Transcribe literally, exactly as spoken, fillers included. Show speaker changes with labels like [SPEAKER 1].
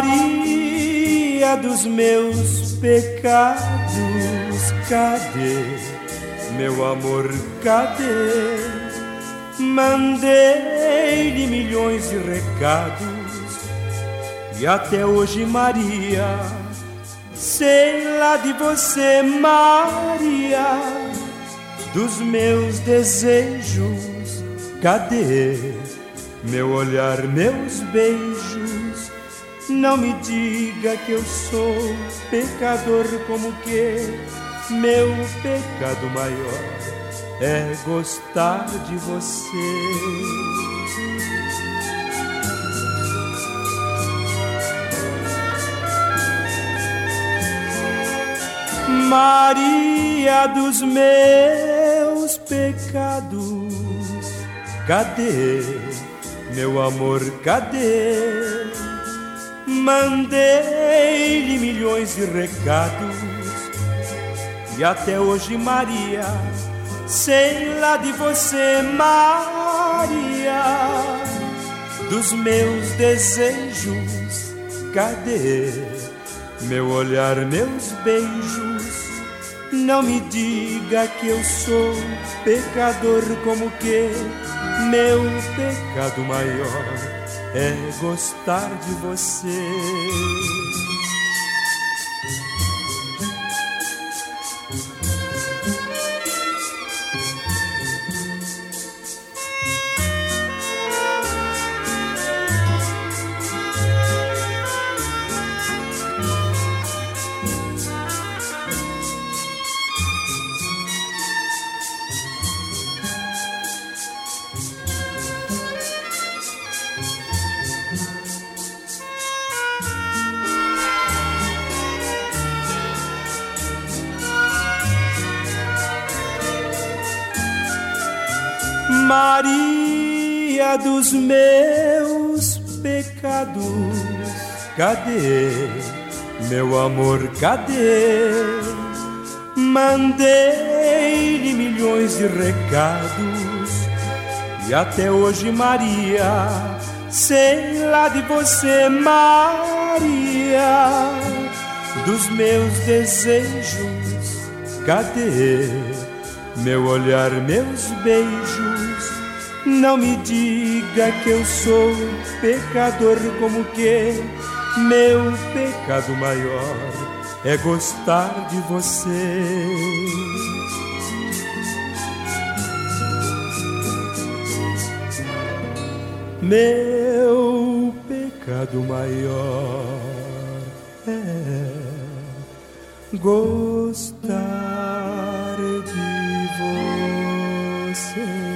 [SPEAKER 1] Maria dos meus pecados, cadê, meu amor, cadê? Mandei-lhe milhões de recados e até hoje, Maria, sei lá de você, Maria, dos meus desejos, cadê? Meu olhar, meus beijos, não me diga que eu sou pecador, como que meu pecado maior é gostar de você. Maria dos meus pecados, cadê? Meu amor, cadê? Mandei-lhe milhões de recados e até hoje, Maria, sei lá de você, Maria, dos meus desejos, cadê? Meu olhar, meus beijos, não me diga que eu sou pecador, como que meu pecado maior é gostar de você. Maria dos meus pecados, cadê? Meu amor, cadê? Mandei-lhe milhões de recados e até hoje, Maria, sei lá de você, Maria, dos meus desejos, cadê? Meu olhar, meus beijos, não me diga que eu sou pecador, como que meu pecado maior é gostar de você. Meu pecado maior é gostar de você.